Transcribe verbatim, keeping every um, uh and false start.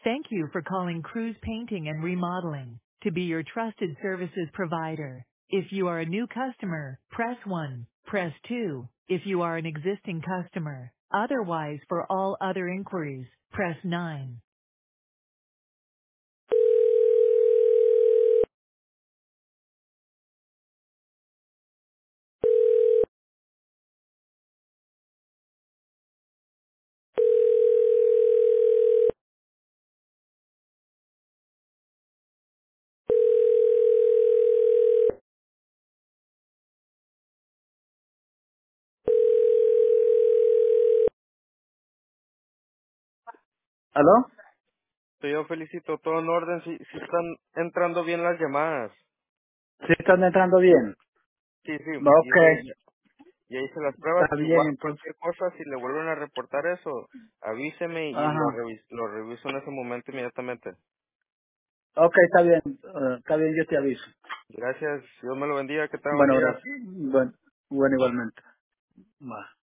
Thank you for calling Cruise Painting and Remodeling to be your trusted services provider. If you are a new customer, press one. Press two if you are an existing customer. Otherwise, for all other inquiries, press nine. ¿Aló? Sí, yo felicito, todo en orden, si, si están entrando bien las llamadas. Sí, están entrando bien. Sí, sí, Ok, hice, ya hice las pruebas, está bien, igual entonces. cualquier cosa, si le vuelven a reportar eso, avíseme y lo, Ajá. revis, lo reviso en ese momento inmediatamente. Ok, está bien. eh, está bien, yo te aviso. Gracias, Dios me lo bendiga, que tenga buen Bueno, día. gracias. Bueno, bueno igualmente. Va.